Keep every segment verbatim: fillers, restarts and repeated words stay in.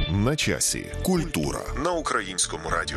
На часі. Культура на Українському радіо.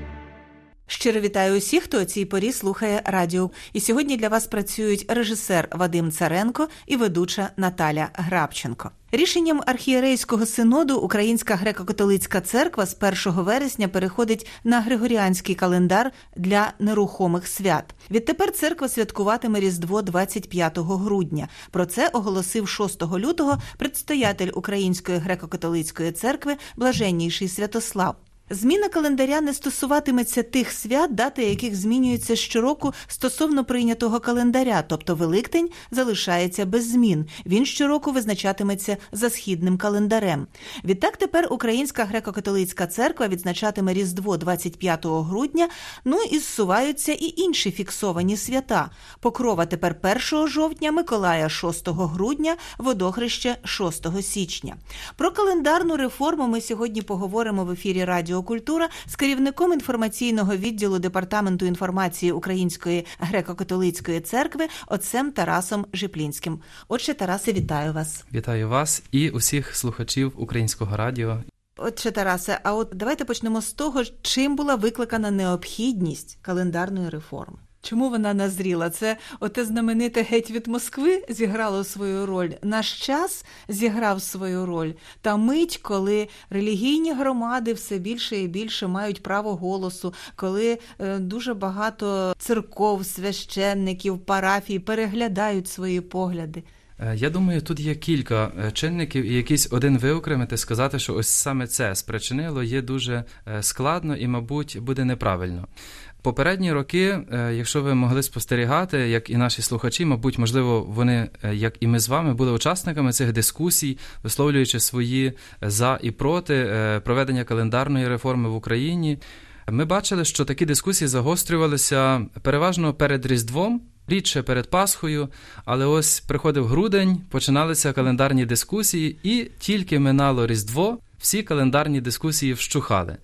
Щиро вітаю усіх, хто о цій порі слухає радіо. І сьогодні для вас працюють режисер Вадим Царенко і ведуча Наталя Грабченко. Рішенням архієрейського синоду Українська греко-католицька церква з першого вересня переходить на григоріанський календар для нерухомих свят. Відтепер церква святкуватиме Різдво двадцять п'ятого грудня. Про це оголосив шостого лютого предстоятель Української греко-католицької церкви Блаженнійший Святослав. Зміна календаря не стосуватиметься тих свят, дати яких змінюються щороку стосовно прийнятого календаря, тобто Великдень залишається без змін. Він щороку визначатиметься за східним календарем. Відтак тепер Українська греко-католицька церква відзначатиме Різдво двадцять п'ятого грудня, ну і зсуваються і інші фіксовані свята. Покрова тепер першого жовтня, Миколая шостого грудня, Водохреще шостого січня. Про календарну реформу ми сьогодні поговоримо в ефірі Радіо Культура з керівником інформаційного відділу Департаменту інформації Української греко-католицької церкви отцем Тарасом Жиплінським. Отче Тарасе, вітаю вас. Вітаю вас і усіх слухачів Українського радіо. Отче Тарасе, а от давайте почнемо з того, чим була викликана необхідність календарної реформи. Чому вона назріла? Це оте знамените «Геть від Москви» зіграло свою роль. Наш час зіграв свою роль. Та мить, коли релігійні громади все більше і більше мають право голосу, коли е, дуже багато церков, священників, парафій переглядають свої погляди. Я думаю, тут є кілька чинників, і якийсь один виокремити, сказати, що ось саме це спричинило, є дуже складно і, мабуть, буде неправильно. Попередні роки, якщо ви могли спостерігати, як і наші слухачі, мабуть, можливо, вони, як і ми з вами, були учасниками цих дискусій, висловлюючи свої за і проти проведення календарної реформи в Україні, ми бачили, що такі дискусії загострювалися переважно перед Різдвом, рідше перед Пасхою, але ось приходив грудень, починалися календарні дискусії, і тільки минало Різдво, всі календарні дискусії вщухали.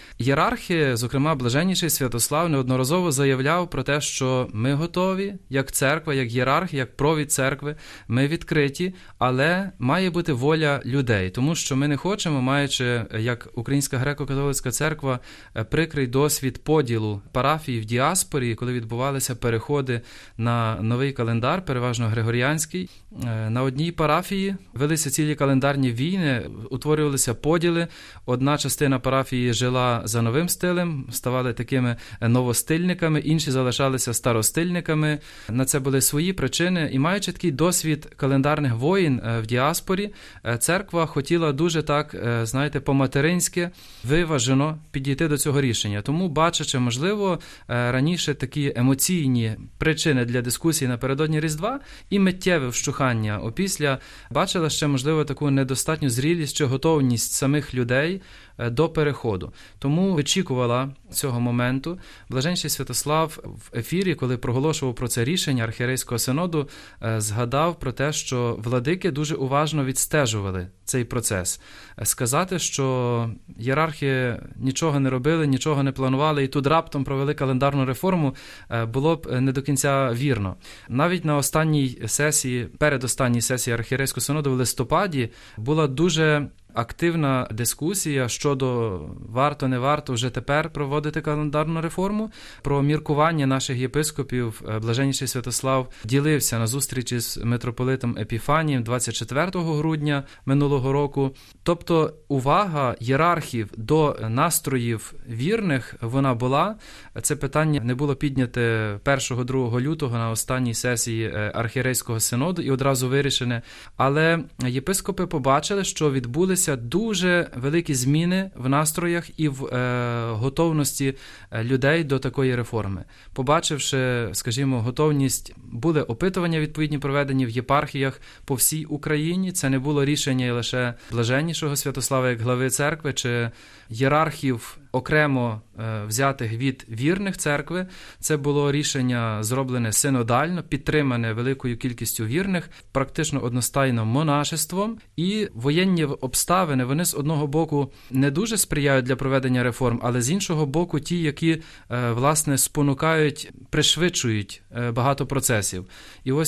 Єрархи, зокрема Блаженнійший Святослав, неодноразово заявляв про те, що ми готові, як церква, як єрарх, як провід церкви, ми відкриті, але має бути воля людей, тому що ми не хочемо, маючи, як Українська греко-католицька церква, прикрий досвід поділу парафій в діаспорі, коли відбувалися переходи на новий календар, переважно григоріанський. На одній парафії велися цілі календарні війни, утворювалися поділи, одна частина парафії жила за новим стилем, ставали такими новостильниками, інші залишалися старостильниками. На це були свої причини. І маючи такий досвід календарних воїн в діаспорі, церква хотіла дуже так, знаєте, по-материнськи, виважено підійти до цього рішення. Тому, бачачи, можливо, раніше такі емоційні причини для дискусії напередодні Різдва і миттєве вщухання опісля, бачила ще, можливо, таку недостатню зрілість чи готовність самих людей до переходу. Тому вичікувала цього моменту. Блаженнійший Святослав в ефірі, коли проголошував про це рішення архієрейського синоду, згадав про те, що владики дуже уважно відстежували цей процес. Сказати, що єрархи нічого не робили, нічого не планували і тут раптом провели календарну реформу, було б не до кінця вірно. Навіть на останній сесії, передостанній сесії архієрейського синоду в листопаді була дуже активна дискусія щодо варто-не варто вже тепер проводити календарну реформу. Про міркування наших єпископів Блаженнійший Святослав ділився на зустрічі з митрополитом Епіфанієм двадцять четвертого грудня минулого року. Тобто увага єрархів до настроїв вірних, вона була. Це питання не було підняте першого-другого лютого на останній сесії архієрейського синоду і одразу вирішене. Але єпископи побачили, що відбулися дуже великі зміни в настроях і в е, готовності людей до такої реформи. Побачивши, скажімо, готовність, були опитування відповідні проведені в єпархіях по всій Україні. Це не було рішення лише Блаженнішого Святослава як глави церкви чи єрархів окремо е, взятих від вірних церкви. Це було рішення зроблене синодально, підтримане великою кількістю вірних, практично одностайно монашеством. І воєнні обставини, вони з одного боку не дуже сприяють для проведення реформ, але з іншого боку ті, які, е, власне, спонукають, пришвидшують е, багато процесів. І ось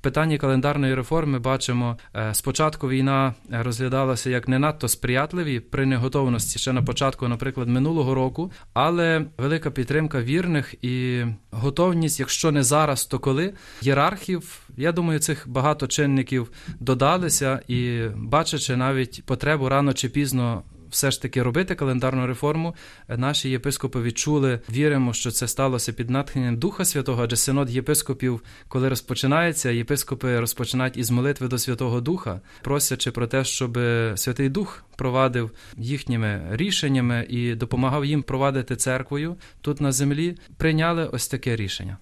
питанні календарної реформи бачимо, спочатку війна розглядалася як не надто сприятливі при неготовності ще на початку, наприклад, минулого року, але велика підтримка вірних і готовність, якщо не зараз, то коли, єрархів, я думаю, цих багато чинників додалися і бачачи навіть потребу рано чи пізно все ж таки робити календарну реформу, наші єпископи відчули, віримо, що це сталося під натхненням Духа Святого, адже синод єпископів, коли розпочинається, єпископи розпочинають із молитви до Святого Духа, просячи про те, щоб Святий Дух провадив їхніми рішеннями і допомагав їм провадити церквою тут на землі, прийняли ось таке рішення.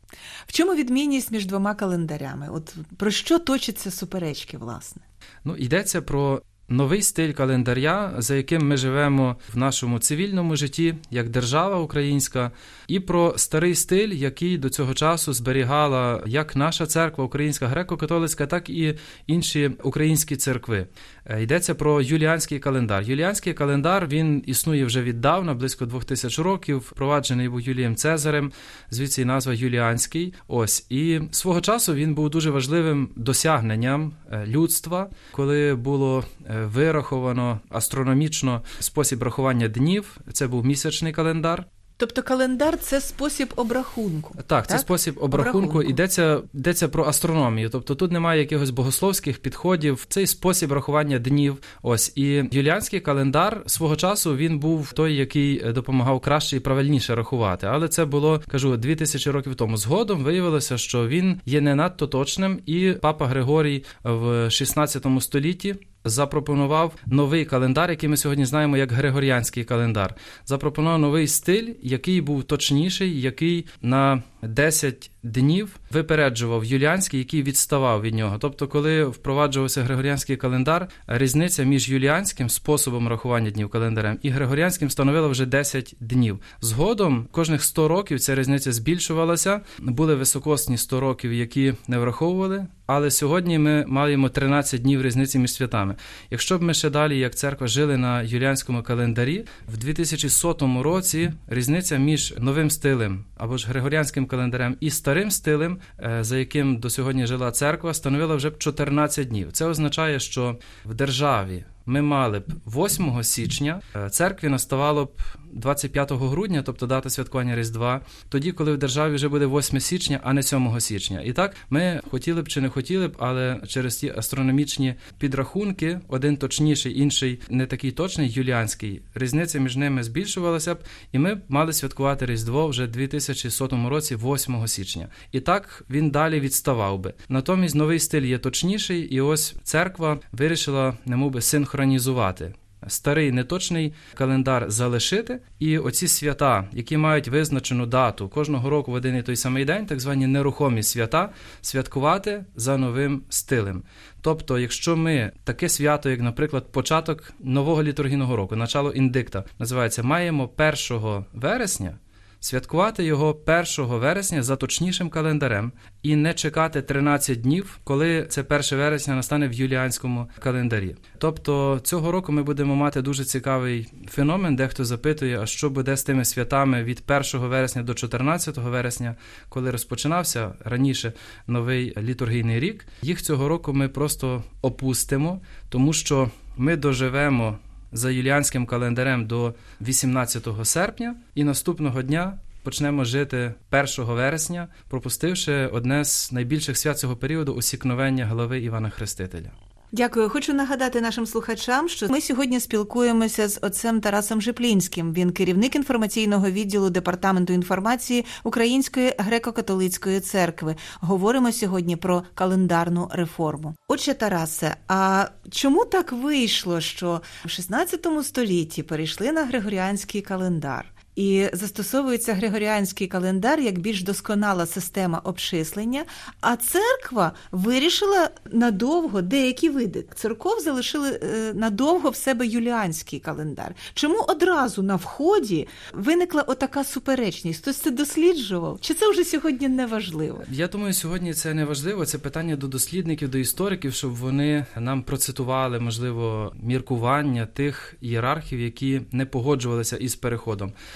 В чому відмінність між двома календарями? От про що точаться суперечки, власне? Ну, йдеться про новий стиль календаря, за яким ми живемо в нашому цивільному житті, як держава українська, і про старий стиль, який до цього часу зберігала як наша церква українська греко-католицька, так і інші українські церкви. Йдеться про юліанський календар. Юліанський календар, він існує вже віддавна, близько двох тисяч років, впроваджений був Юлієм Цезарем, звідси і назва Юліанський. Ось. І свого часу він був дуже важливим досягненням людства, коли було вираховано астрономічно спосіб рахування днів. Це був місячний календар. Тобто календар – це спосіб обрахунку. Так, так? це спосіб обрахунку. обрахунку. Йдеться, йдеться про астрономію. Тобто тут немає якихось богословських підходів. Цей спосіб рахування днів. Ось. І юліанський календар свого часу він був той, який допомагав краще і правильніше рахувати. Але це було, кажу, дві тисячі років тому. Згодом виявилося, що він є не надто точним. І папа Григорій в шістнадцятому столітті запропонував новий календар, який ми сьогодні знаємо як Григоріанський календар. Запропонував новий стиль, який був точніший, який на десять днів випереджував юліанський, який відставав від нього. Тобто, коли впроваджувався Григоріанський календар, різниця між юліанським способом рахування днів календарем і Григоріанським становила вже десять днів. Згодом, кожних сто років ця різниця збільшувалася. Були високосні сто років, які не враховували, але сьогодні ми маємо тринадцять днів різниці між святами. Якщо б ми ще далі, як церква, жили на юліанському календарі, в дві тисячі сотому році різниця між новим стилем, або ж Григоріанським календарем і старим стилем, за яким до сьогодні жила церква, становила вже б чотирнадцять днів. Це означає, що в державі ми мали б восьмого січня, церкві наставало б двадцять п'ятого грудня, тобто дата святкування Різдва, тоді, коли в державі вже буде восьмого січня, а не сьомого січня. І так, ми хотіли б чи не хотіли б, але через ті астрономічні підрахунки, один точніший, інший не такий точний, юліанський, різниця між ними збільшувалася б, і ми б мали святкувати Різдво вже в дві тисячі сотому році, восьмого січня. І так він далі відставав би. Натомість новий стиль є точніший, і ось церква вирішила, немовби, синхронізувати. Старий неточний календар залишити, і оці свята, які мають визначену дату кожного року в один і той самий день, так звані нерухомі свята, святкувати за новим стилем. Тобто, якщо ми таке свято, як, наприклад, початок нового літургійного року, начало індикта, називається, маємо першого вересня, святкувати його першого вересня за точнішим календарем і не чекати тринадцять днів, коли це перше вересня настане в юліанському календарі. Тобто цього року ми будемо мати дуже цікавий феномен, дехто запитує, а що буде з тими святами від першого вересня до чотирнадцятого вересня, коли розпочинався раніше новий літургійний рік. Їх цього року ми просто опустимо, тому що ми доживемо за юліанським календарем до вісімнадцятого серпня, і наступного дня почнемо жити першого вересня, пропустивши одне з найбільших свят цього періоду – усікновення голови Івана Хрестителя. Дякую. Хочу нагадати нашим слухачам, що ми сьогодні спілкуємося з отцем Тарасом Жиплінським. Він керівник інформаційного відділу Департаменту інформації Української греко-католицької церкви. Говоримо сьогодні про календарну реформу. Отче Тарасе, а чому так вийшло, що в шістнадцятому столітті перейшли на Григоріанський календар? І застосовується Григоріанський календар як більш досконала система обчислення, а церква вирішила надовго, деякі види церков залишили надовго в себе юліанський календар. Чому одразу на вході виникла отака суперечність? Хтось це досліджував? Чи це вже сьогодні не важливо? Я думаю, сьогодні це не важливо. Це питання до дослідників, до істориків, щоб вони нам процитували, можливо, міркування тих ієрархів, які не погоджувалися із переходом.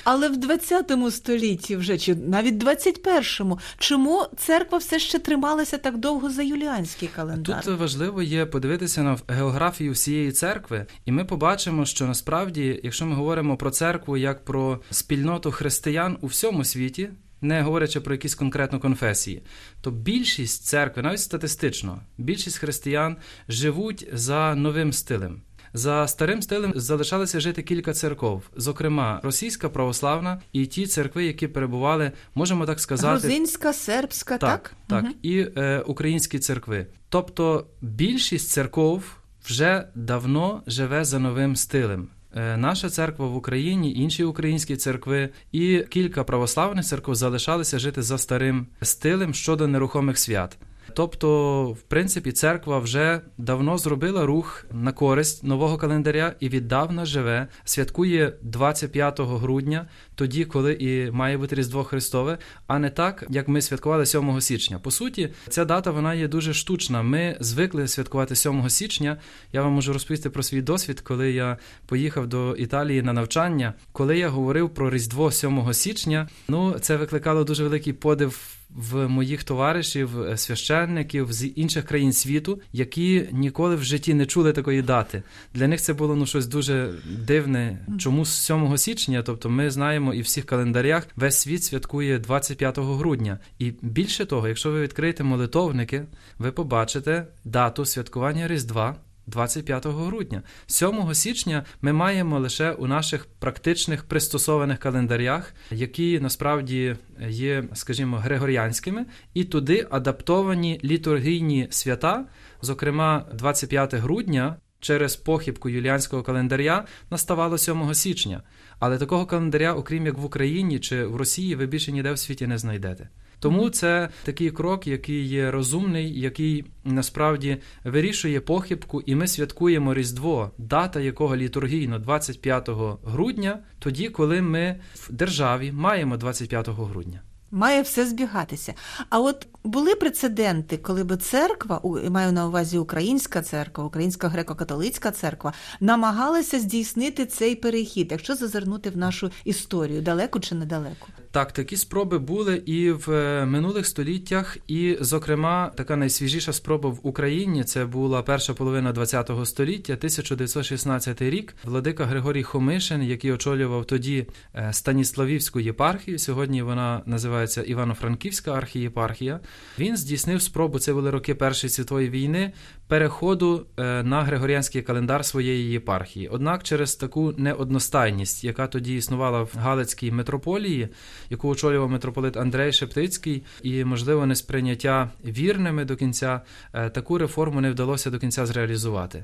Але в двадцятому столітті вже, чи навіть двадцять першому, чому церква все ще трималася так довго за юліанський календар? Тут важливо є подивитися на географію всієї церкви, і ми побачимо, що насправді, якщо ми говоримо про церкву як про спільноту християн у всьому світі, не говорячи про якісь конкретно конфесії, то більшість церкви, навіть статистично, більшість християн живуть за новим стилем. За старим стилем залишалося жити кілька церков, зокрема російська православна і ті церкви, які перебували, можемо так сказати... Грузинська, сербська, так? Так, так. Угу. І е, українські церкви. Тобто більшість церков вже давно живе за новим стилем. Е, наша церква в Україні, інші українські церкви і кілька православних церков залишалися жити за старим стилем щодо нерухомих свят. Тобто, в принципі, церква вже давно зробила рух на користь нового календаря і віддавна живе, святкує двадцять п'ятого грудня, тоді, коли і має бути Різдво Христове, а не так, як ми святкували сьомого січня. По суті, ця дата, вона є дуже штучна. Ми звикли святкувати сьомого січня. Я вам можу розповісти про свій досвід, коли я поїхав до Італії на навчання. Коли я говорив про Різдво сьомого січня, ну, це викликало дуже великий подив в моїх товаришів, священників з інших країн світу, які ніколи в житті не чули такої дати. Для них це було ну, щось дуже дивне. Чому з сьомого січня? Тобто ми знаємо і в всіх календарях весь світ святкує двадцять п'ятого грудня. І більше того, якщо ви відкриєте молитовники, ви побачите дату святкування Різдва двадцять п'ятого грудня. сьомого січня ми маємо лише у наших практичних пристосованих календарях, які насправді є, скажімо, григоріанськими, і туди адаптовані літургійні свята, зокрема двадцять п'яте грудня, через похибку юліанського календаря наставало сьомого січня. Але такого календаря, окрім як в Україні чи в Росії, ви більше ніде в світі не знайдете. Тому це такий крок, який є розумний, який насправді вирішує похибку, і ми святкуємо Різдво, дата якого літургійно двадцять п'ятого грудня, тоді, коли ми в державі маємо двадцять п'ятого грудня. Має все збігатися. А от були прецеденти, коли би церква, маю на увазі українська церква, українська греко-католицька церква, намагалася здійснити цей перехід, якщо зазирнути в нашу історію, далеко чи недалеко? Так, такі спроби були і в минулих століттях, і, зокрема, така найсвіжіша спроба в Україні, це була перша половина ХХ століття, тисяча дев'ятсот шістнадцятий рік. Владика Григорій Хомишин, який очолював тоді Станіславівську єпархію, сьогодні вона називається Івано-Франківська архієпархія, він здійснив спробу, це були роки Першої світової війни, переходу на григоріанський календар своєї єпархії. Однак через таку неодностайність, яка тоді існувала в Галицькій митрополії, яку очолював митрополит Андрей Шептицький, і, можливо, несприйняття вірними до кінця, таку реформу не вдалося до кінця зреалізувати.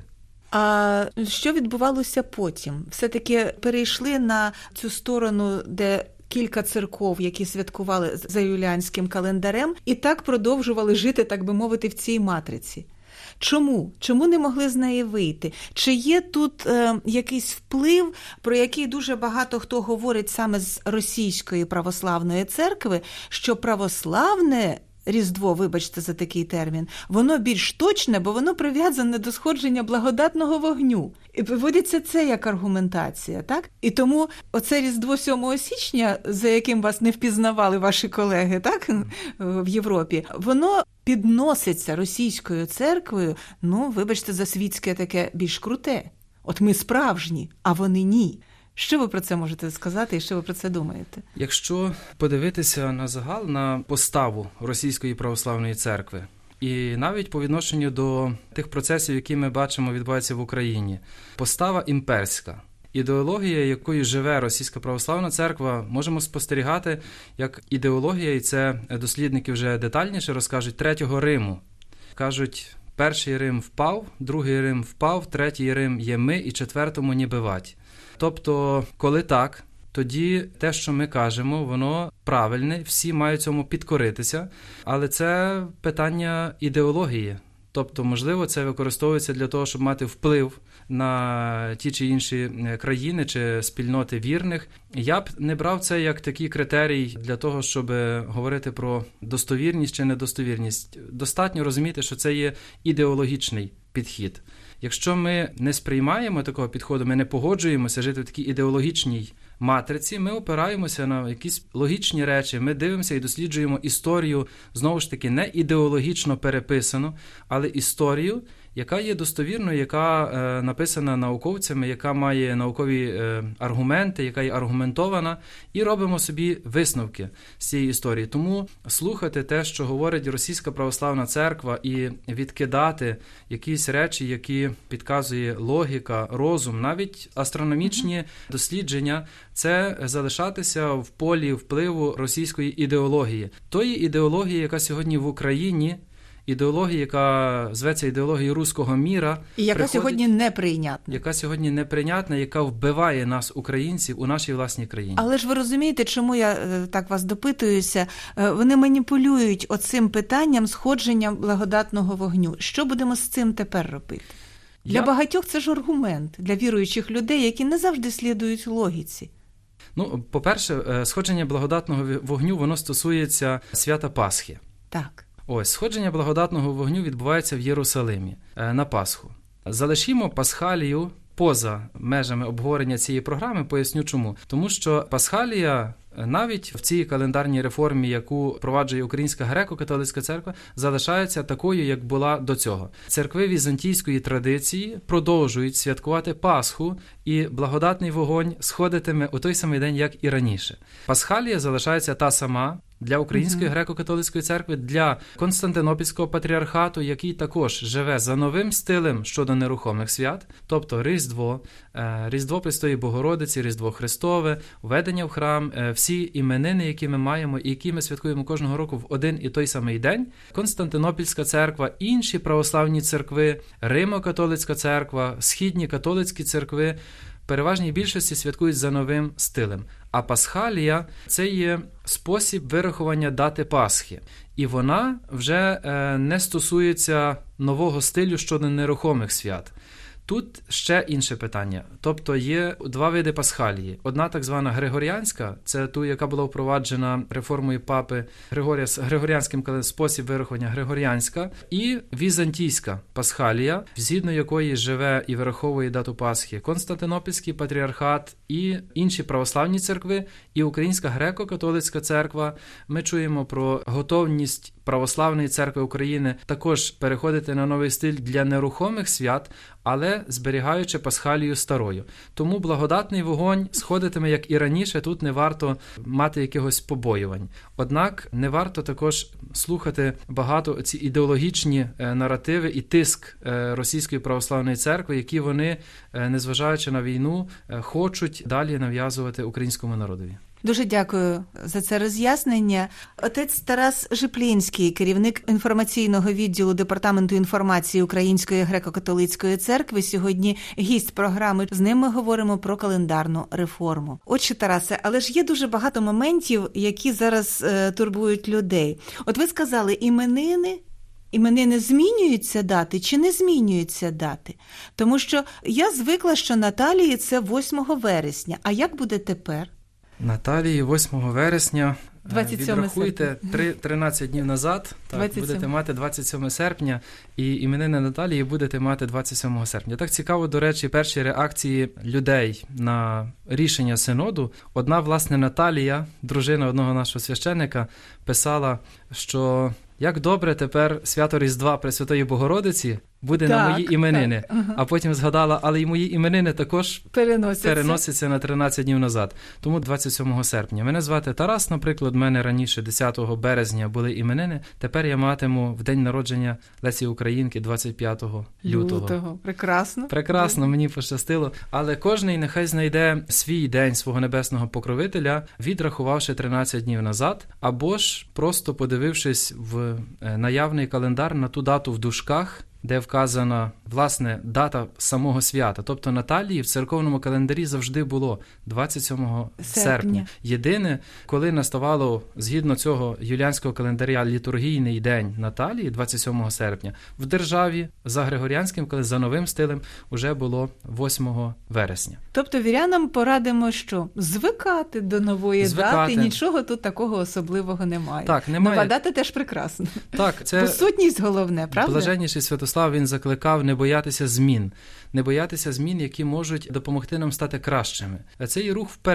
А що відбувалося потім? Все-таки перейшли на цю сторону, де кілька церков, які святкували за юліанським календарем, і так продовжували жити, так би мовити, в цій матриці. Чому? Чому не могли з неї вийти? Чи є тут е, якийсь вплив, про який дуже багато хто говорить саме з російської православної церкви, що православне Різдво, вибачте за такий термін, воно більш точне, бо воно прив'язане до сходження благодатного вогню. І виводиться це як аргументація, так? І тому оце Різдво сьомого січня, за яким вас не впізнавали ваші колеги, так, в Європі, воно підноситься російською церквою, ну, вибачте за світське таке, більш круте. От ми справжні, а вони ні. Що ви про це можете сказати і що ви про це думаєте? Якщо подивитися на загал, на поставу Російської православної церкви, і навіть по відношенню до тих процесів, які ми бачимо відбуваються в Україні, постава імперська, ідеологія, якою живе Російська православна церква, можемо спостерігати як ідеологія, і це дослідники вже детальніше розкажуть, Третього Риму. Кажуть, перший Рим впав, другий Рим впав, третій Рим є ми і четвертому ні бивать. Тобто, коли так, тоді те, що ми кажемо, воно правильне, всі мають цьому підкоритися, але це питання ідеології. Тобто, можливо, це використовується для того, щоб мати вплив на ті чи інші країни чи спільноти вірних. Я б не брав це як такий критерій для того, щоб говорити про достовірність чи недостовірність. Достатньо розуміти, що це є ідеологічний підхід. Якщо ми не сприймаємо такого підходу, ми не погоджуємося жити в такій ідеологічній матриці ми опираємося на якісь логічні речі, ми дивимося і досліджуємо історію, знову ж таки, не ідеологічно переписану, але історію, яка є достовірною, яка е, написана науковцями, яка має наукові е, аргументи, яка є аргументована, і робимо собі висновки з цієї історії. Тому слухати те, що говорить Російська Православна Церква, і відкидати якісь речі, які підказує логіка, розум, навіть астрономічні mm-hmm. дослідження, це залишатися в полі впливу російської ідеології. Тої ідеології, яка сьогодні в Україні, ідеологія, яка зветься ідеологією руського міра. І яка сьогодні неприйнятна. Яка сьогодні неприйнятна, яка вбиває нас, українців, у нашій власній країні. Але ж ви розумієте, чому я так вас допитуюся? Вони маніпулюють оцим питанням сходження благодатного вогню. Що будемо з цим тепер робити? Для я... багатьох це ж аргумент, для віруючих людей, які не завжди слідують логіці. Ну, по-перше, сходження благодатного вогню, воно стосується свята Пасхи. Так. Ось, сходження благодатного вогню відбувається в Єрусалимі на Пасху. Залишімо Пасхалію поза межами обговорення цієї програми, поясню чому. Тому що Пасхалія навіть в цій календарній реформі, яку впроваджує Українська греко-католицька церква, залишається такою, як була до цього. Церкви візантійської традиції продовжують святкувати Пасху, і благодатний вогонь сходитиме у той самий день, як і раніше. Пасхалія залишається та сама для Української mm-hmm. греко-католицької церкви, для Константинопільського патріархату, який також живе за новим стилем щодо нерухомих свят, тобто Різдво, Різдво Престої Богородиці, Різдво Христове, введення в храм, всі іменини, які ми маємо і які ми святкуємо кожного року в один і той самий день. Константинопільська церква, інші православні церкви, Римо-католицька церква, східні католицькі церкви переважній більшості святкують за новим стилем. А Пасхалія – це є спосіб вирахування дати Пасхи. І вона вже е, не стосується нового стилю щодо нерухомих свят. Тут ще інше питання. Тобто є два види Пасхалії. Одна так звана Григоріанська, це ту, яка була впроваджена реформою папи Григорія, спосіб спосіб вирахування Григоріанська, і Візантійська Пасхалія, згідно якої живе і вираховує дату Пасхи Константинопільський патріархат і інші православні церкви, і Українська греко-католицька церква. Ми чуємо про готовність Православної церкви України також переходити на новий стиль для нерухомих свят, але зберігаючи Пасхалію старою. Тому благодатний вогонь сходитиме, як і раніше, тут не варто мати якихось побоювань. Однак не варто також слухати багато ці ідеологічні наративи і тиск Російської православної церкви, які вони, незважаючи на війну, хочуть далі нав'язувати українському народові. Дуже дякую за це роз'яснення. Отець Тарас Жиплінський, керівник інформаційного відділу Департаменту інформації Української греко-католицької церкви, сьогодні гість програми. З ним ми говоримо про календарну реформу. Отче Тарасе, але ж є дуже багато моментів, які зараз е, турбують людей. От ви сказали, іменини, іменини змінюються дати чи не змінюються дати? Тому що я звикла, що Наталії це восьмого вересня. А як буде тепер? Наталії восьмого вересня, відрахуйте тринадцять днів назад, так, будете мати двадцять сьомого серпня, і іменини Наталії будете мати двадцять сьомого серпня. Так цікаво, до речі, перші реакції людей на рішення синоду. Одна, власне, Наталія, дружина одного нашого священника, писала, що як добре тепер свято Різдва Пресвятої Богородиці буде так, на мої іменини. Так, ага. А потім згадала, але і мої іменини також переносяться. переносяться на тринадцять днів назад. Тому двадцять сьомого серпня. Мене звати Тарас, наприклад, в мене раніше десятого березня були іменини. Тепер я матиму в день народження Лесі Українки двадцять п'ятого лютого. Лютого. Прекрасно. Прекрасно, мені пощастило. Але кожний нехай знайде свій день свого небесного покровителя, відрахувавши тринадцять днів назад, або ж просто подивившись в наявний календар на ту дату в дужках, де вказана, власне, дата самого свята. Тобто Наталії в церковному календарі завжди було двадцять сьомого серпня. Єдине, коли наставало, згідно цього юліанського календаря, літургійний день Наталії, двадцять сьомого серпня, в державі за григоріанським, коли за новим стилем, уже було восьмого вересня. Тобто вірянам порадимо, що звикати до нової звикати. дати, нічого тут такого особливого немає. Так, немає. Нова дата теж прекрасна. Так, це бо сутність головне, правда? Блаженніший Святослав, він закликав не боятися змін. Не боятися змін, які можуть допомогти нам стати кращими. Це є рух вперед.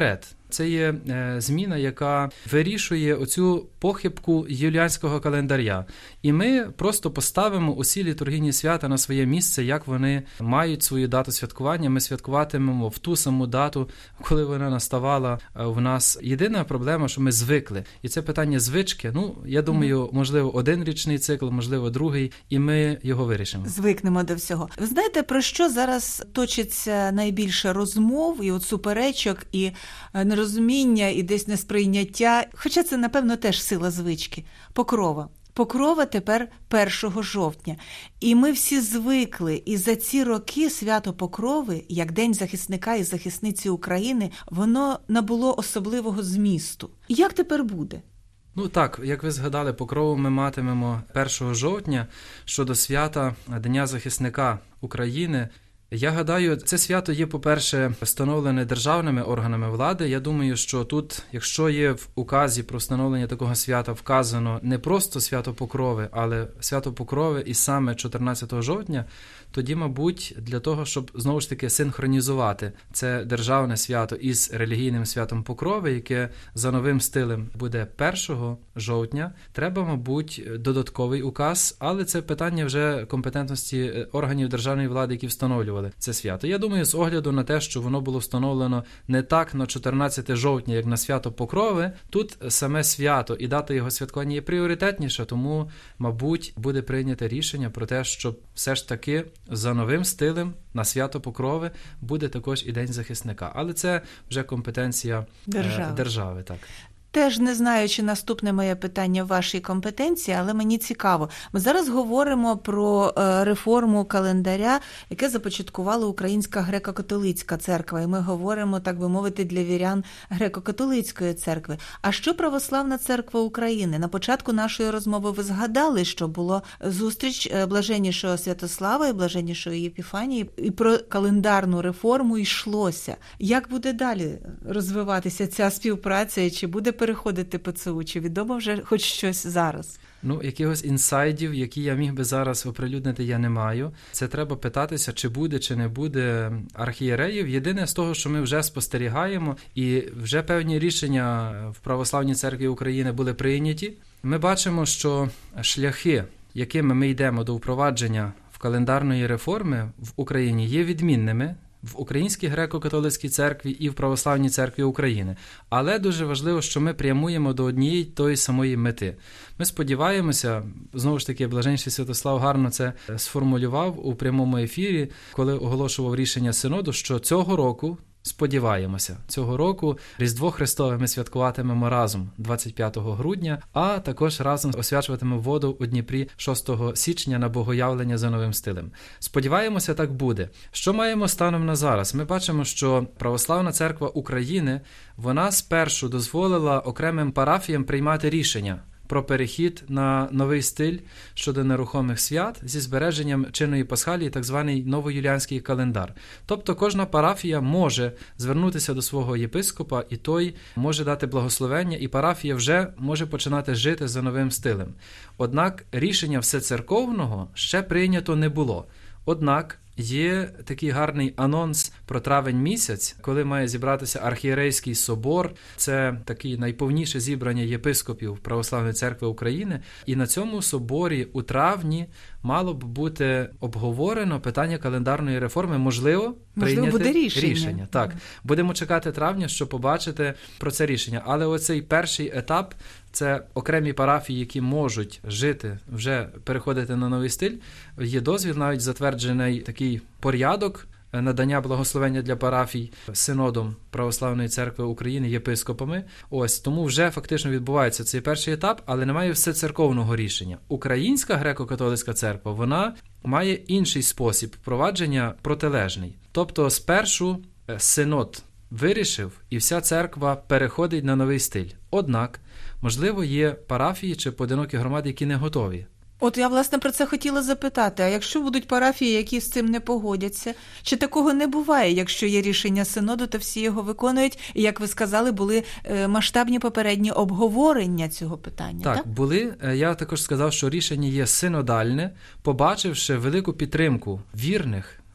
Це є зміна, яка вирішує оцю похибку юліанського календаря. І ми просто поставимо усі літургійні свята на своє місце, як вони мають свою дату святкування. Ми святкуватимемо в ту саму дату, коли вона наставала в нас. Єдина проблема, що ми звикли. І це питання звички. Ну, я думаю, можливо, один річний цикл, можливо, другий, і ми його вирішимо. Звикнемо до всього. Ви знаєте, про що зараз точиться найбільше розмов, і от суперечок, і нерозуміння, і десь несприйняття, хоча це, напевно, теж сила звички. Покрова. Покрова тепер першого жовтня. І ми всі звикли, і за ці роки свято Покрови, як День захисника і захисниці України, воно набуло особливого змісту. Як тепер буде? Ну так, як ви згадали, Покрову ми матимемо першого жовтня щодо свята Дня захисника України. Я гадаю, це свято є, по-перше, встановлене державними органами влади. Я думаю, що тут, якщо є в указі про встановлення такого свята вказано не просто свято Покрови, але свято Покрови і саме чотирнадцятого жовтня, тоді, мабуть, для того, щоб, знову ж таки, синхронізувати це державне свято із релігійним святом Покрови, яке за новим стилем буде першого жовтня, треба, мабуть, додатковий указ, але це питання вже компетентності органів державної влади, які встановлювали це свято. Я думаю, з огляду на те, що воно було встановлено не так на чотирнадцяте жовтня, як на свято Покрови, тут саме свято і дата його святкування є пріоритетніша, тому, мабуть, буде прийнято рішення про те, щоб все ж таки за новим стилем на свято Покрови буде також і День захисника. Але це вже компетенція держави. держави так. Теж не знаю, чи наступне моє питання в вашій компетенції, але мені цікаво. Ми зараз говоримо про реформу календаря, яке започаткувала Українська греко-католицька церква. І ми говоримо, так би мовити, для вірян греко-католицької церкви. А що Православна церква України? На початку нашої розмови ви згадали, що було зустріч блаженнішого Святослава і блаженнішої Єпіфанії, і про календарну реформу йшлося. Як буде далі розвиватися ця співпраця, і чи буде переходити ПЦУ? Чи відомо вже хоч щось зараз? Ну, якихось інсайдів, які я міг би зараз оприлюднити, я не маю. Це треба питатися, чи буде, чи не буде архієреїв. Єдине з того, що ми вже спостерігаємо, і вже певні рішення в Православній церкві України були прийняті. Ми бачимо, що шляхи, якими ми йдемо до впровадження в календарної реформи в Україні, є відмінними в Українській греко-католицькій церкві і в Православній церкві України. Але дуже важливо, що ми прямуємо до однієї тої самої мети. Ми сподіваємося, знову ж таки, блаженніший Святослав гарно це сформулював у прямому ефірі, коли оголошував рішення Синоду, що цього року, сподіваємося, цього року Різдво Христове ми святкуватимемо разом двадцять п'ятого грудня, а також разом освячуватимемо воду у Дніпрі шостого січня на Богоявлення за новим стилем. Сподіваємося, так буде. Що маємо станом на зараз? Ми бачимо, що Православна церква України, вона спершу дозволила окремим парафіям приймати рішення про перехід на новий стиль щодо нерухомих свят зі збереженням чинної пасхалії, так званий новоюліанський календар. Тобто кожна парафія може звернутися до свого єпископа, і той може дати благословення, і парафія вже може починати жити за новим стилем. Однак рішення всецерковного ще прийнято не було. Однак є такий гарний анонс про травень місяць, коли має зібратися архієрейський собор. Це таке найповніше зібрання єпископів Православної церкви України. І на цьому соборі у травні мало б бути обговорено питання календарної реформи. Можливо, прийняти Можливо, буде рішення. рішення. Так, будемо чекати травня, щоб побачити про це рішення. Але оцей перший етап – це окремі парафії, які можуть жити, вже переходити на новий стиль. Є дозвіл, навіть затверджений такий порядок надання благословення для парафій Синодом Православної церкви України, єпископами. Ось, тому вже фактично відбувається цей перший етап, але немає всецерковного рішення. Українська греко-католицька церква, вона має інший спосіб впровадження, протилежний. Тобто спершу Синод вирішив, і вся церква переходить на новий стиль. Однак, можливо, є парафії чи поодинокі громади, які не готові. От я, власне, про це хотіла запитати. А якщо будуть парафії, які з цим не погодяться? Чи такого не буває, якщо є рішення Синоду, то всі його виконують? І, як ви сказали, були масштабні попередні обговорення цього питання, так? Так, були. Я також сказав, що рішення є синодальне, побачивши велику підтримку вірних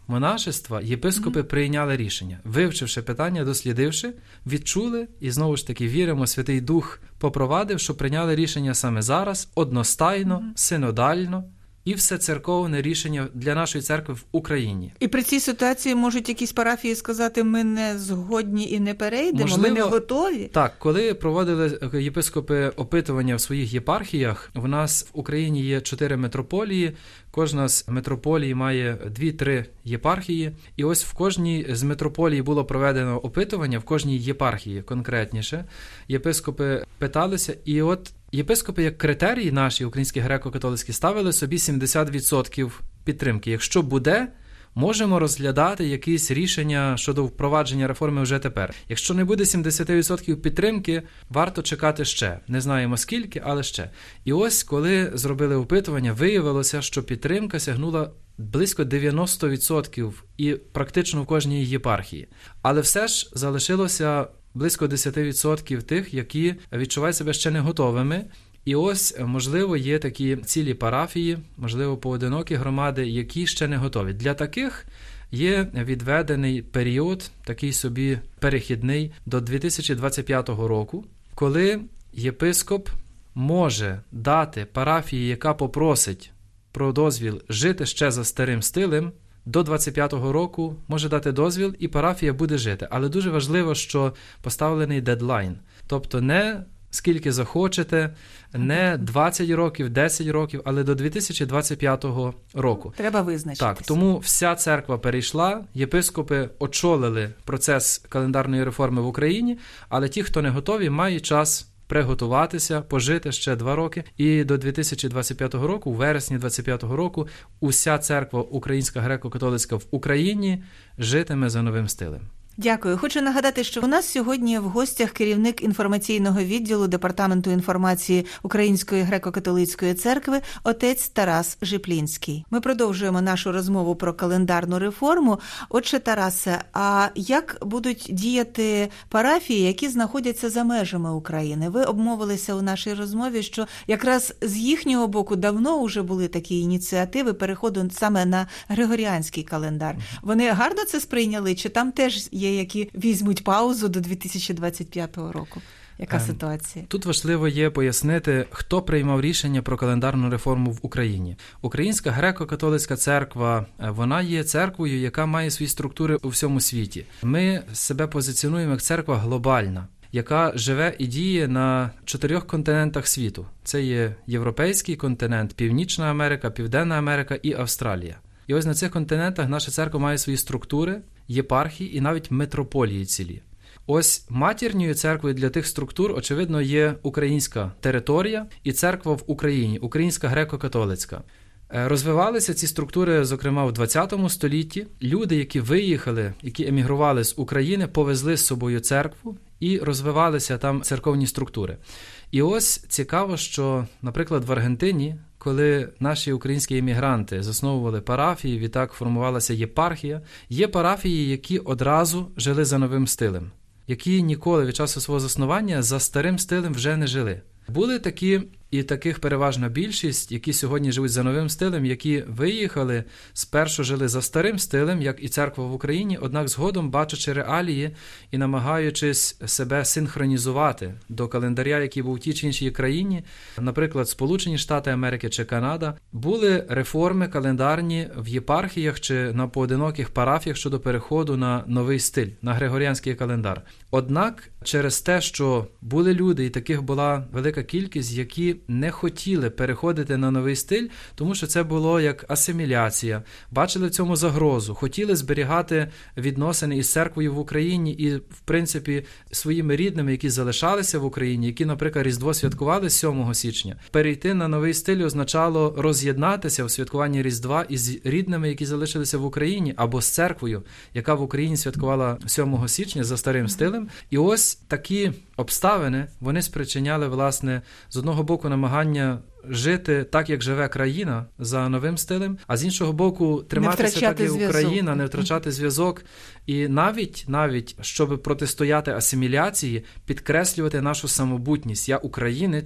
монашества єпископи mm-hmm. прийняли рішення, вивчивши питання, дослідивши, відчули і знову ж таки віримо, Святий Дух попровадив, що прийняли рішення саме зараз, одностайно, mm-hmm. синодально, і все церковне рішення для нашої церкви в Україні. І при цій ситуації можуть якісь парафії сказати, ми не згодні і не перейдемо, Можливо, ми не готові? Так, коли проводили єпископи опитування в своїх єпархіях, у нас в Україні є чотири митрополії, кожна з митрополій має дві-три єпархії, і ось в кожній з митрополій було проведено опитування, в кожній єпархії конкретніше, єпископи питалися, і от єпископи як критерії наші, українські греко-католицькі, ставили собі сімдесят відсотків підтримки. Якщо буде, можемо розглядати якісь рішення щодо впровадження реформи вже тепер. Якщо не буде сімдесят відсотків підтримки, варто чекати ще. Не знаємо скільки, але ще. І ось, коли зробили опитування, виявилося, що підтримка сягнула близько дев'яносто відсотків і практично в кожній єпархії. Але все ж залишилося близько десять відсотків тих, які відчувають себе ще не готовими. І ось, можливо, є такі цілі парафії, можливо, поодинокі громади, які ще не готові. Для таких є відведений період, такий собі перехідний, до дві тисячі двадцять п'ятого року, коли єпископ може дати парафії, яка попросить про дозвіл жити ще за старим стилем, до двадцять п'ятого року може дати дозвіл, і парафія буде жити. Але дуже важливо, що поставлений дедлайн. Тобто не скільки захочете, не двадцять років, десять років, але до дві тисячі двадцять п'ятого року. Треба визначитися. Так, тому вся церква перейшла, єпископи очолили процес календарної реформи в Україні, але ті, хто не готові, мають час приготуватися, пожити ще два роки. І до дві тисячі двадцять п'ятого року, у вересні двадцять п'ятого року, уся церква українська греко-католицька в Україні житиме за новим стилем. Дякую. Хочу нагадати, що у нас сьогодні в гостях керівник інформаційного відділу Департаменту інформації Української греко-католицької церкви отець Тарас Жиплінський. Ми продовжуємо нашу розмову про календарну реформу. Отже, Тарасе, а як будуть діяти парафії, які знаходяться за межами України? Ви обмовилися у нашій розмові, що якраз з їхнього боку давно вже були такі ініціативи переходу саме на григоріанський календар. Вони гарно це сприйняли, чи там теж є які візьмуть паузу до дві тисячі двадцять п'ятого року? Яка ситуація? Тут важливо є пояснити, хто приймав рішення про календарну реформу в Україні. Українська греко-католицька церква, вона є церквою, яка має свої структури у всьому світі. Ми себе позиціонуємо як церква глобальна, яка живе і діє на чотирьох континентах світу. Це є Європейський континент, Північна Америка, Південна Америка і Австралія. І ось на цих континентах наша церква має свої структури, єпархії і навіть митрополії цілі. Ось матірньою церквою для тих структур, очевидно, є українська територія і церква в Україні, українська греко-католицька. Розвивалися ці структури, зокрема, в двадцятому столітті. Люди, які виїхали, які емігрували з України, повезли з собою церкву і розвивалися там церковні структури. І ось цікаво, що, наприклад, в Аргентині, коли наші українські емігранти засновували парафії, відтак формувалася єпархія, є парафії, які одразу жили за новим стилем, які ніколи від часу свого заснування за старим стилем вже не жили. Були такі, і таких переважна більшість, які сьогодні живуть за новим стилем, які виїхали, спершу жили за старим стилем, як і церква в Україні, однак згодом, бачачи реалії і намагаючись себе синхронізувати до календаря, який був в тій чи іншій країні, наприклад, Сполучені Штати Америки чи Канада, були реформи календарні в єпархіях чи на поодиноких парафіях щодо переходу на новий стиль, на григоріанський календар. Однак, через те, що були люди, і таких була велика кількість, які не хотіли переходити на новий стиль, тому що це було як асиміляція, бачили в цьому загрозу, хотіли зберігати відносини із церквою в Україні і, в принципі, своїми рідними, які залишалися в Україні, які, наприклад, Різдво святкували сьомого січня. Перейти на новий стиль означало роз'єднатися в святкуванні Різдва із рідними, які залишилися в Україні, або з церквою, яка в Україні святкувала сьомого січня за старим стилем. І ось такі обставини, вони спричиняли, власне, з одного боку намагання жити так, як живе країна, за новим стилем, а з іншого боку триматися так, як Україна, не втрачати зв'язок. І навіть, навіть, щоб протистояти асиміляції, підкреслювати нашу самобутність. Я українець,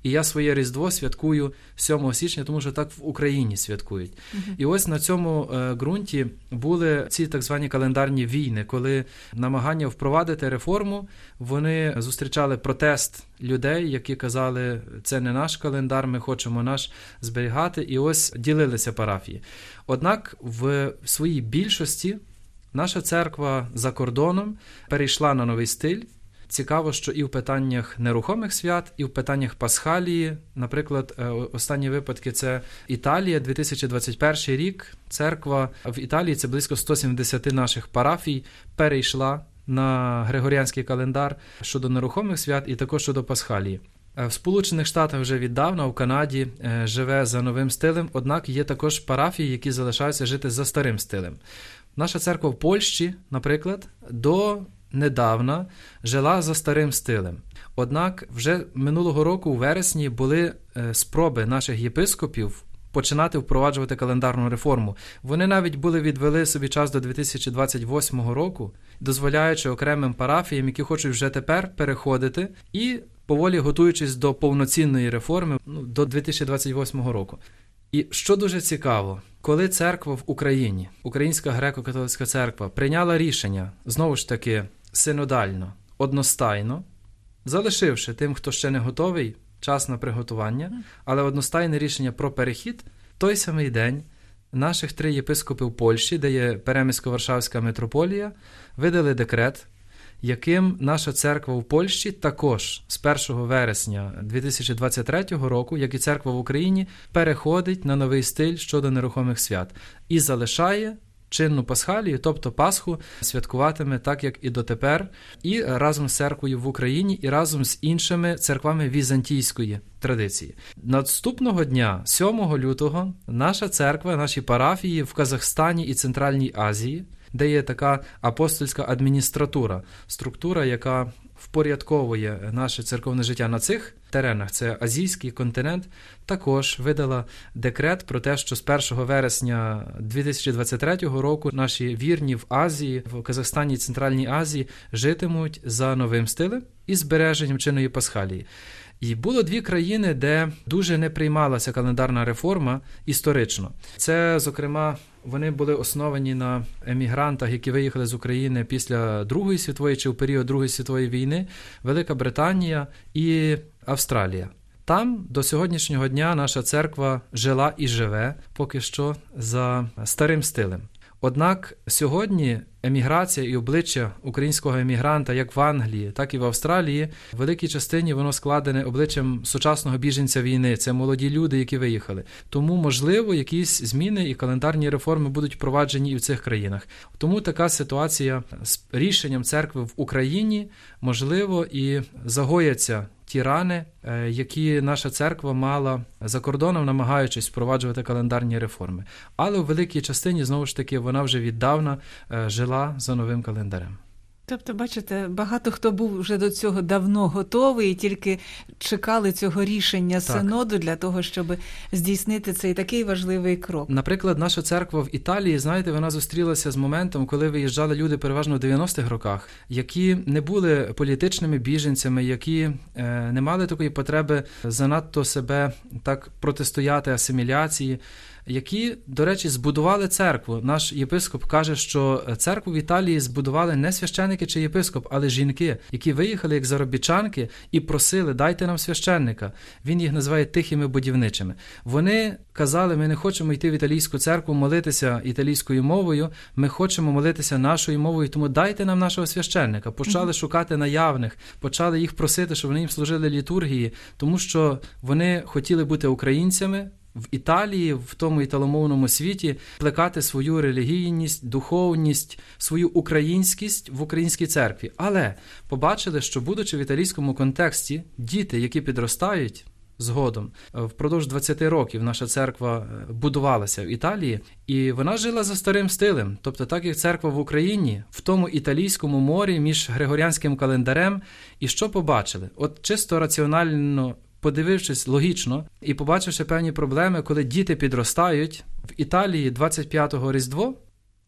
і я своє Різдво святкую сьомого січня, тому що так в Україні святкують. Uh-huh. І ось на цьому е, ґрунті були ці так звані календарні війни, коли намагання впровадити реформу, вони зустрічали протест людей, які казали, це не наш календар, ми хочемо наш зберігати, і ось ділилися парафії. Однак в своїй більшості наша церква за кордоном перейшла на новий стиль. Цікаво, що і в питаннях нерухомих свят, і в питаннях Пасхалії, наприклад, останні випадки – це Італія, дві тисячі двадцять перший рік, церква в Італії, це близько сто сімдесят наших парафій, перейшла на григоріанський календар щодо нерухомих свят і також щодо Пасхалії. В Сполучених Штатах вже віддавна, в Канаді живе за новим стилем, однак є також парафії, які залишаються жити за старим стилем. Наша церква в Польщі, наприклад, до недавна жила за старим стилем. Однак вже минулого року у вересні були спроби наших єпископів починати впроваджувати календарну реформу. Вони навіть були відвели собі час до дві тисячі двадцять восьмого року, дозволяючи окремим парафіям, які хочуть вже тепер переходити і поволі готуючись до повноцінної реформи ну, до дві тисячі двадцять восьмого року. І що дуже цікаво, коли церква в Україні, Українська греко-католицька церква, прийняла рішення, знову ж таки, синодально, одностайно, залишивши тим, хто ще не готовий, час на приготування, але одностайне рішення про перехід, той самий день наших три єпископи в Польщі, де є Перемисько-Варшавська митрополія, видали декрет, яким наша церква в Польщі також з першого вересня дві тисячі двадцять третього року, як і церква в Україні, переходить на новий стиль щодо нерухомих свят і залишає чинну Пасхалію, тобто Пасху, святкуватиме так, як і дотепер, і разом з церквою в Україні, і разом з іншими церквами візантійської традиції. Наступного дня, сьомого лютого, наша церква, наші парафії в Казахстані і Центральній Азії, де є така апостольська адміністратура, структура, яка впорядковує наше церковне життя на цих теренах, це азійський континент, також видала декрет про те, що з першого вересня дві тисячі двадцять третього року наші вірні в Азії, в Казахстані і Центральній Азії житимуть за новим стилем і збереженням чинної Пасхалії. І було дві країни, де дуже не приймалася календарна реформа історично. Це, зокрема, вони були основані на емігрантах, які виїхали з України після Другої світової чи в період Другої світової війни, Велика Британія і Австралія. Там до сьогоднішнього дня наша церква жила і живе поки що за старим стилем. Однак сьогодні еміграція і обличчя українського емігранта як в Англії, так і в Австралії, в великій частині воно складене обличчям сучасного біженця війни. Це молоді люди, які виїхали. Тому, можливо, якісь зміни і календарні реформи будуть впроваджені і в цих країнах. Тому така ситуація з рішенням церкви в Україні, можливо, і загояться ті рани, які наша церква мала за кордоном, намагаючись впроваджувати календарні реформи. Але у великій частині, знову ж таки, вона вже віддавна жила за новим календарем. Тобто, бачите, багато хто був вже до цього давно готовий і тільки чекали цього рішення так. синоду для того, щоб здійснити цей такий важливий крок. Наприклад, наша церква в Італії, знаєте, вона зустрілася з моментом, коли виїжджали люди переважно в дев'яностих роках, які не були політичними біженцями, які е, не мали такої потреби занадто себе так протистояти асиміляції, які, до речі, збудували церкву. Наш єпископ каже, що церкву в Італії збудували не священники чи єпископ, але жінки, які виїхали як заробітчанки і просили, дайте нам священника. Він їх називає тихими будівничими. Вони казали, ми не хочемо йти в італійську церкву, молитися італійською мовою, ми хочемо молитися нашою мовою, тому дайте нам нашого священника. Почали mm-hmm. шукати наявних, почали їх просити, щоб вони їм служили літургії, тому що вони хотіли бути українцями, в Італії, в тому італомовному світі, плекати свою релігійність, духовність, свою українськість в українській церкві. Але побачили, що, будучи в італійському контексті, діти, які підростають згодом, впродовж двадцяти років наша церква будувалася в Італії, і вона жила за старим стилем. Тобто, так як церква в Україні, в тому італійському морі між григоріанським календарем, і що побачили? От чисто раціонально подивившись логічно і побачивши певні проблеми, коли діти підростають, в Італії двадцять п'ятого Різдво,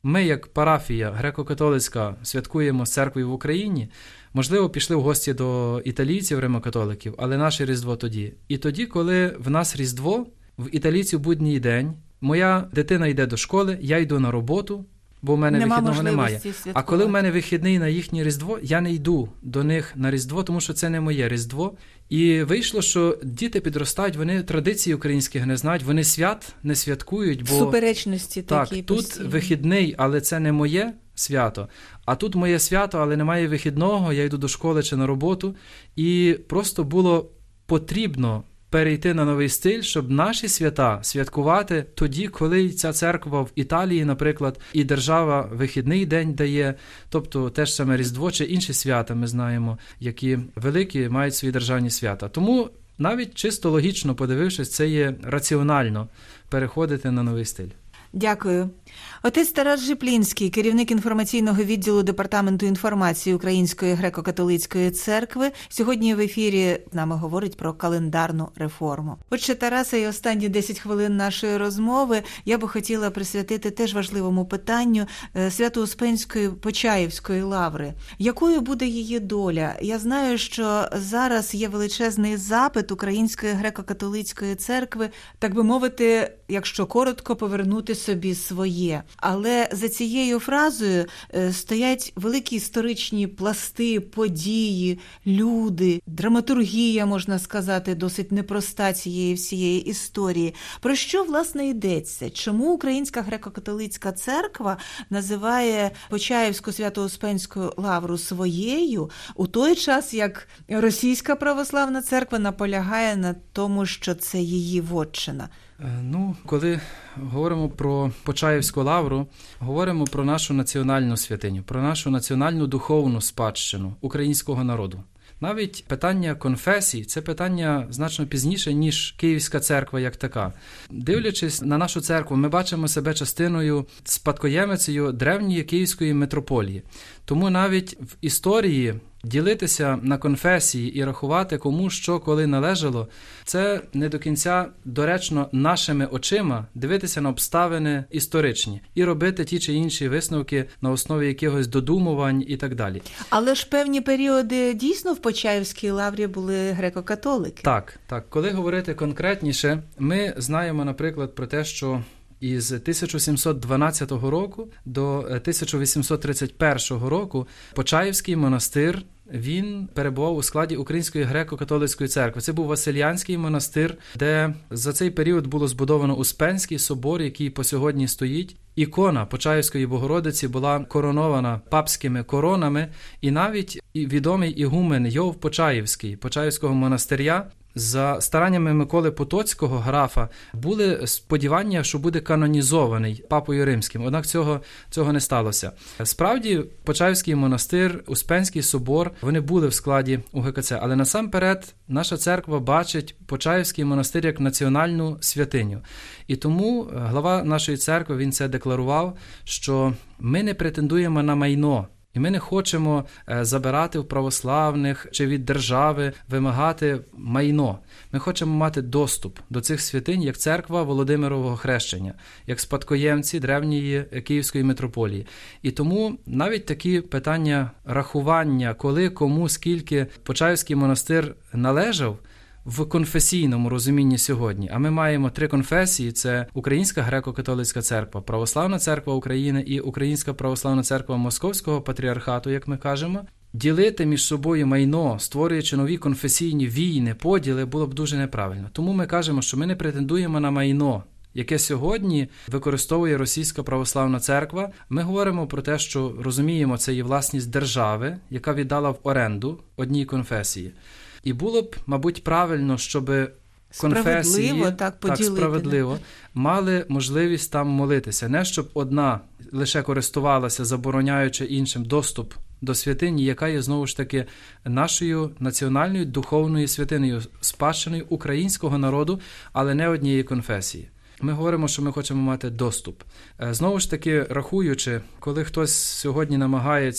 ми, як парафія греко-католицька, святкуємо з церквою в Україні, можливо, пішли в гості до італійців, римокатоликів, але наше Різдво тоді. І тоді, коли в нас Різдво, в італійців будній день, моя дитина йде до школи, я йду на роботу, бо в мене Нема вихідного немає. Святкувати. А коли в мене вихідний на їхнє Різдво, я не йду до них на Різдво, тому що це не моє Різдво. І вийшло, що діти підростають, вони традиції українських не знають, вони свят не святкують, бо суперечності такі так, тут постійні. вихідний, але це не моє свято, а тут моє свято, але немає вихідного, я йду до школи чи на роботу, і просто було потрібно перейти на новий стиль, щоб наші свята святкувати тоді, коли ця церква в Італії, наприклад, і держава вихідний день дає, тобто те ж саме Різдво чи інші свята, ми знаємо, які великі мають свої державні свята. Тому навіть чисто логічно подивившись, це є раціонально переходити на новий стиль. Дякую. Отець Тарас Жиплінський, керівник інформаційного відділу Департаменту інформації Української греко-католицької церкви, сьогодні в ефірі з нами говорить про календарну реформу. Отже, Тарасе, і останні десять хвилин нашої розмови я би хотіла присвятити теж важливому питанню Свято-Успенської Почаївської лаври. Якою буде її доля? Я знаю, що зараз є величезний запит Української греко-католицької церкви, так би мовити, якщо коротко, повернути собі своє. Але за цією фразою стоять великі історичні пласти, події, люди, драматургія, можна сказати, досить непроста цієї всієї історії. Про що, власне, йдеться? Чому Українська греко-католицька церква називає Почаївську Свято-Успенську лавру своєю, у той час, як Російська православна церква наполягає на тому, що це її вотчина? Ну, коли говоримо про Почаївську лавру, говоримо про нашу національну святиню, про нашу національну духовну спадщину українського народу. Навіть питання конфесій – це питання значно пізніше, ніж Київська церква як така. Дивлячись на нашу церкву, ми бачимо себе частиною, спадкоємицею древньої Київської митрополії. Тому навіть в історії ділитися на конфесії і рахувати, кому що коли належало, це не до кінця доречно нашими очима дивитися на обставини історичні і робити ті чи інші висновки на основі якихось додумувань і так далі. Але ж певні періоди дійсно в Почаївській лаврі були греко-католики. Так, так. Коли говорити конкретніше, ми знаємо, наприклад, про те, що із тисяча сімсот дванадцятого року до тисяча вісімсот тридцять першого року Почаївський монастир, він перебував у складі Української греко-католицької церкви. Це був Василянський монастир, де за цей період було збудовано Успенський собор, який по сьогодні стоїть. Ікона Почаївської Богородиці була коронована папськими коронами, і навіть відомий ігумен Йов Почаївський, Почаївського монастиря, за стараннями Миколи Потоцького, графа, були сподівання, що буде канонізований Папою Римським, однак цього, цього не сталося. Справді, Почаївський монастир, Успенський собор, вони були в складі У Ге Ка Це, але насамперед наша церква бачить Почаївський монастир як національну святиню. І тому глава нашої церкви, він це декларував, що ми не претендуємо на майно, і ми не хочемо забирати в православних чи від держави вимагати майно. Ми хочемо мати доступ до цих святинь як церква Володимирового хрещення, як спадкоємці древньої Київської митрополії. І тому навіть такі питання рахування, коли, кому, скільки Почаївський монастир належав, в конфесійному розумінні сьогодні. А ми маємо три конфесії – це Українська греко-католицька церква, Православна церква України і Українська православна церква Московського патріархату, як ми кажемо. Ділити між собою майно, створюючи нові конфесійні війни, поділи, було б дуже неправильно. Тому ми кажемо, що ми не претендуємо на майно, яке сьогодні використовує Російська православна церква. Ми говоримо про те, що розуміємо, це є власність держави, яка віддала в оренду одній конфесії. І було б, мабуть, правильно, щоб конфесії справедливо, так, так, справедливо мали можливість там молитися. Не щоб одна лише користувалася, забороняючи іншим доступ до святині, яка є, знову ж таки, нашою національною духовною святиною, спадщиною українського народу, але не однієї конфесії. Ми говоримо, що ми хочемо мати доступ. Знову ж таки, рахуючи, коли хтось сьогодні намагається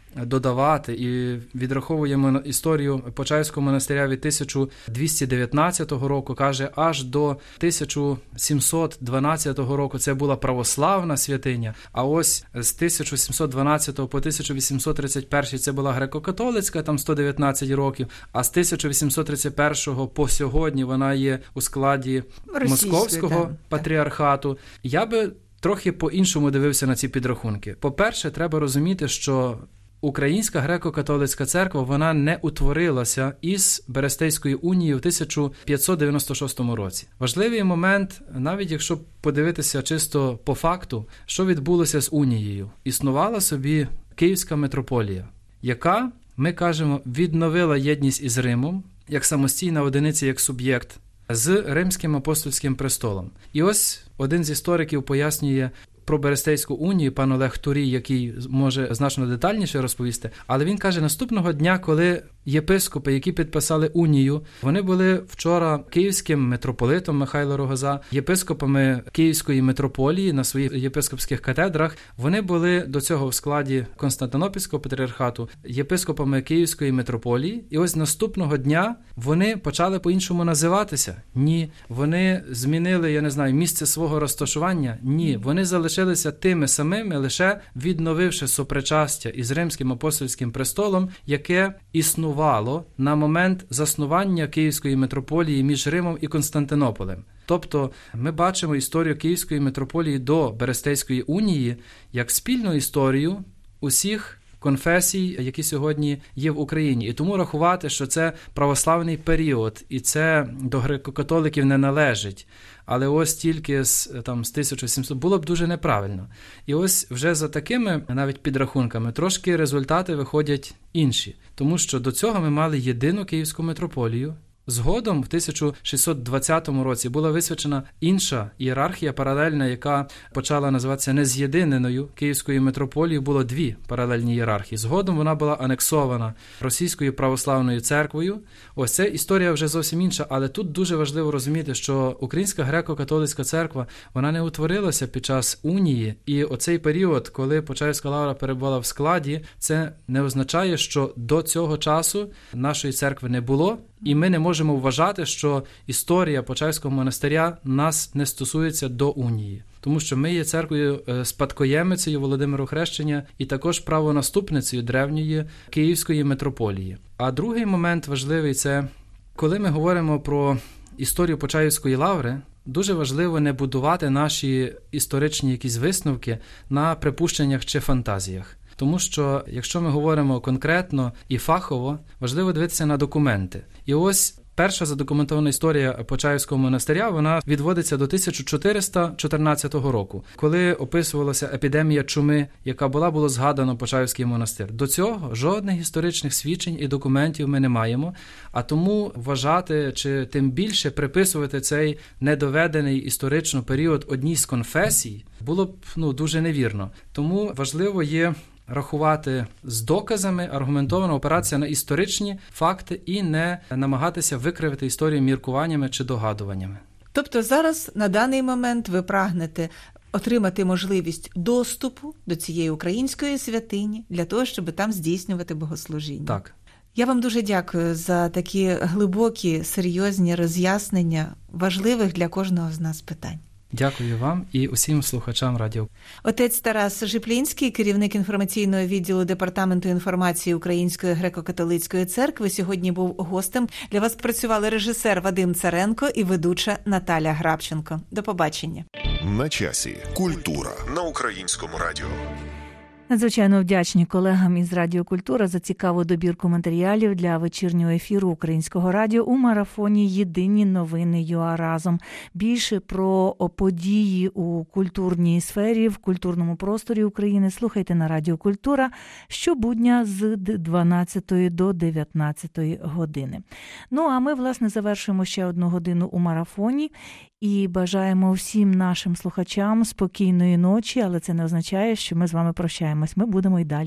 додавати і відраховуємо історію Почаївського монастиря від тисяча двісті дев'ятнадцятого року, каже, аж до тисяча сімсот дванадцятого року це була православна святиня, а ось з тисяча сімсот дванадцятого по тисяча вісімсот тридцять перший це була греко-католицька, там сто дев'ятнадцять років, а з тисяча вісімсот тридцять першого по сьогодні вона є у складі Російської, Московського так, патріархату. Я би трохи по-іншому дивився на ці підрахунки. По-перше, треба розуміти, що Українська греко-католицька церква, вона не утворилася із Берестейської унії в тисяча п'ятсот дев'яносто шостому році. Важливий момент, навіть якщо подивитися чисто по факту, що відбулося з унією. Існувала собі Київська митрополія, яка, ми кажемо, відновила єдність із Римом, як самостійна одиниця, як суб'єкт, з Римським апостольським престолом. І ось один з істориків пояснює про Берестейську унію, пан Олег Турій, який може значно детальніше розповісти, але він каже, наступного дня, коли єпископи, які підписали унію, вони були вчора київським митрополитом Михайло Рогоза, єпископами Київської митрополії на своїх єпископських катедрах, вони були до цього в складі Константинопольського патріархату, єпископами Київської митрополії, і ось наступного дня вони почали по-іншому називатися. Ні. Вони змінили, я не знаю, місце свого розташування? Ні. Вони залишилися тими самими, лише відновивши сопричастя із Римським апостольським престолом, яке існувало на момент заснування Київської митрополії між Римом і Константинополем. Тобто ми бачимо історію Київської митрополії до Берестейської унії як спільну історію усіх конфесій, які сьогодні є в Україні. І тому рахувати, що це православний період, і це до греко-католиків не належить. Але ось тільки з, там, з тисяча сімсот було б дуже неправильно. І ось вже за такими навіть підрахунками трошки результати виходять інші. Тому що до цього ми мали єдину Київську митрополію. Згодом в тисяча шістсот двадцятому році була висвячена інша ієрархія паралельна, яка почала називатися нез'єдиненою Київською митрополією. Було дві паралельні ієрархії. Згодом вона була анексована Російською православною церквою. Ось це історія вже зовсім інша, але тут дуже важливо розуміти, що Українська греко-католицька церква, вона не утворилася під час унії, і оцей період, коли Почаївська лавра перебувала в складі, це не означає, що до цього часу нашої церкви не було. І ми не можемо вважати, що історія Почаївського монастиря нас не стосується до унії. Тому що ми є церквою спадкоємицею Володимира Хрещення і також правонаступницею древньої Київської митрополії. А другий момент важливий – це коли ми говоримо про історію Почаївської лаври, дуже важливо не будувати наші історичні якісь висновки на припущеннях чи фантазіях. Тому що, якщо ми говоримо конкретно і фахово, важливо дивитися на документи. І ось перша задокументована історія Почаївського монастиря, вона відводиться до тисяча чотириста чотирнадцятого року, коли описувалася епідемія чуми, яка була, було згадано Почаївський монастир. До цього жодних історичних свідчень і документів ми не маємо, а тому вважати, чи тим більше приписувати цей недоведений історично період одній з конфесій, було б ну, дуже невірно. Тому важливо є рахувати з доказами, аргументовано опиратися на історичні факти і не намагатися викривити історію міркуваннями чи догадуваннями. Тобто зараз, на даний момент, ви прагнете отримати можливість доступу до цієї української святині для того, щоб там здійснювати богослужіння. Так. Я вам дуже дякую за такі глибокі, серйозні роз'яснення важливих для кожного з нас питань. Дякую вам і усім слухачам радіо. Отець Тарас Жиплінський, керівник інформаційного відділу Департаменту інформації Української греко-католицької церкви, сьогодні був гостем. Для вас працювали режисер Вадим Царенко і ведуча Наталя Грабченко. До побачення. На часі. Культура на Українському радіо. Надзвичайно вдячні колегам із Радіо Культура за цікаву добірку матеріалів для вечірнього ефіру Українського радіо у марафоні «Єдині новини ЮА разом». Більше про події у культурній сфері, в культурному просторі України слухайте на Радіо Культура щобудня з дванадцятої до дев'ятнадцятої години. Ну, а ми, власне, завершуємо ще одну годину у марафоні і бажаємо всім нашим слухачам спокійної ночі, але це не означає, що ми з вами прощаємось. Ми будемо і далі.